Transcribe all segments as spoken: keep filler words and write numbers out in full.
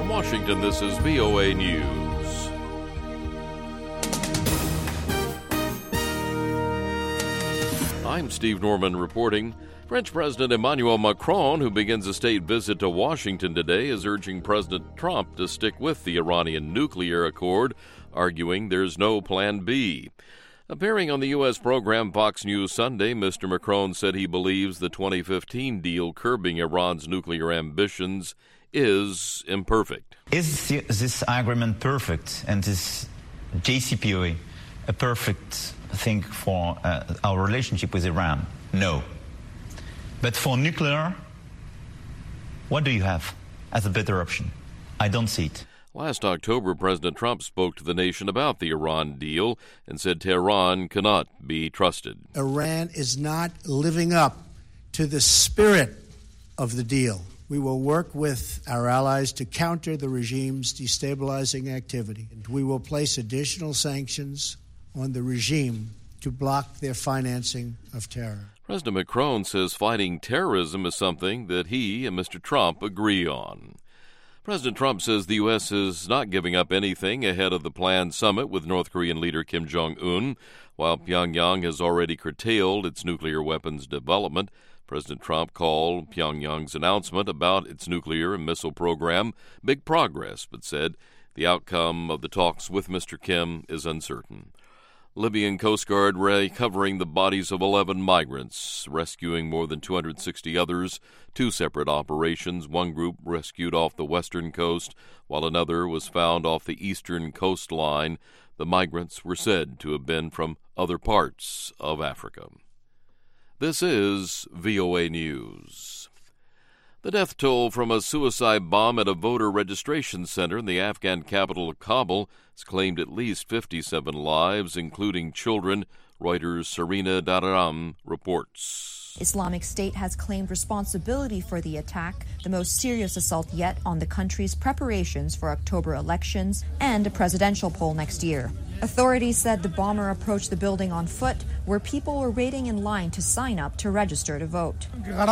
From Washington, this is V O A News. I'm Steve Norman reporting. French President Emmanuel Macron, who begins a state visit to Washington today, is urging President Trump to stick with the Iranian nuclear accord, arguing there's no plan B. Appearing on the U S program Fox News Sunday, Mister Macron said he believes the twenty fifteen deal curbing Iran's nuclear ambitions is imperfect. Is this agreement perfect, and is J C P O A a perfect thing for uh, our relationship with Iran? No. But for nuclear, what do you have as a better option? I don't see it. Last October, President Trump spoke to the nation about the Iran deal and said Tehran cannot be trusted. Iran is not living up to the spirit of the deal. We will work with our allies to counter the regime's destabilizing activity. And we will place additional sanctions on the regime to block their financing of terror. President Macron says fighting terrorism is something that he and Mister Trump agree on. President Trump says the U S is not giving up anything ahead of the planned summit with North Korean leader Kim Jong-un. While Pyongyang has already curtailed its nuclear weapons development, President Trump called Pyongyang's announcement about its nuclear and missile program big progress, but said the outcome of the talks with Mister Kim is uncertain. Libyan Coast Guard recovering the bodies of eleven migrants, rescuing more than two hundred sixty others. Two separate operations. One group rescued off the western coast, while another was found off the eastern coastline. The migrants were said to have been from other parts of Africa. This is V O A News. The death toll from a suicide bomb at a voter registration center in the Afghan capital of Kabul has claimed at least fifty-seven lives, including children, Reuters' Serena Dararam reports. Islamic State has claimed responsibility for the attack, the most serious assault yet on the country's preparations for October elections and a presidential poll next year. Authorities said the bomber approached the building on foot, where people were waiting in line to sign up to register to vote.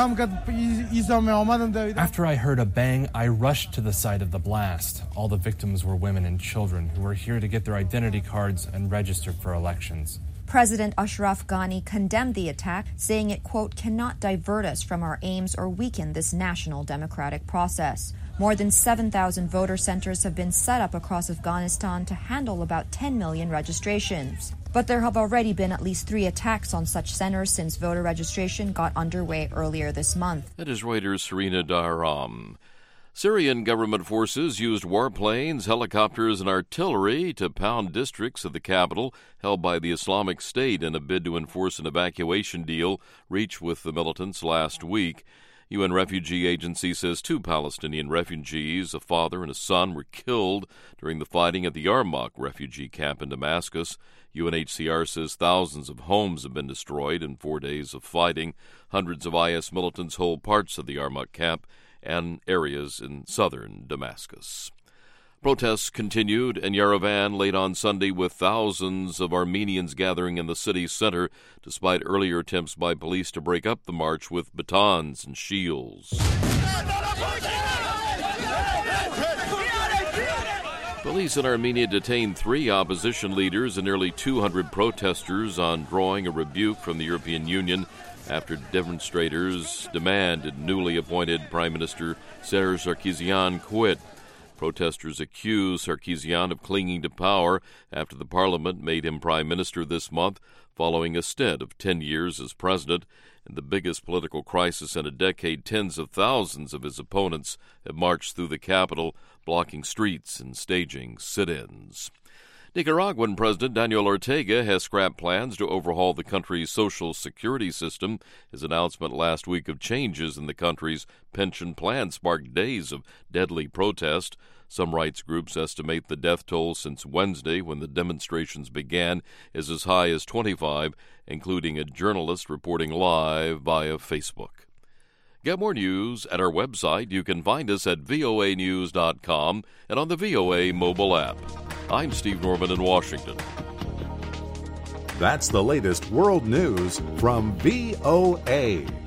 After I heard a bang, I rushed to the site of the blast. All the victims were women and children who were here to get their identity cards and register for elections. President Ashraf Ghani condemned the attack, saying it, quote, cannot divert us from our aims or weaken this national democratic process. More than seven thousand voter centers have been set up across Afghanistan to handle about ten million registrations. But there have already been at least three attacks on such centers since voter registration got underway earlier this month. That is Reuters' Serena Dararam. Syrian government forces used warplanes, helicopters, and artillery to pound districts of the capital held by the Islamic State in a bid to enforce an evacuation deal reached with the militants last week. U N Refugee Agency says two Palestinian refugees, a father and a son, were killed during the fighting at the Yarmouk refugee camp in Damascus. U N H C R says thousands of homes have been destroyed in four days of fighting. Hundreds of I S militants hold parts of the Yarmouk camp and areas in southern Damascus. Protests continued in Yerevan late on Sunday, with thousands of Armenians gathering in the city's center, despite earlier attempts by police to break up the march with batons and shields. Police in Armenia detained three opposition leaders and nearly two hundred protesters on drawing a rebuke from the European Union after demonstrators demanded newly appointed Prime Minister Serge Sarkisian quit. Protesters accuse Sarkisian of clinging to power after the parliament made him prime minister this month, following a stint of ten years as president. In the biggest political crisis in a decade, tens of thousands of his opponents have marched through the capital, blocking streets and staging sit-ins. Nicaraguan President Daniel Ortega has scrapped plans to overhaul the country's social security system. His announcement last week of changes in the country's pension plan sparked days of deadly protest. Some rights groups estimate the death toll since Wednesday, when the demonstrations began, is as high as twenty-five, including a journalist reporting live via Facebook. Get more news at our website. You can find us at V O A news dot com and on the V O A mobile app. I'm Steve Norman in Washington. That's the latest world news from V O A.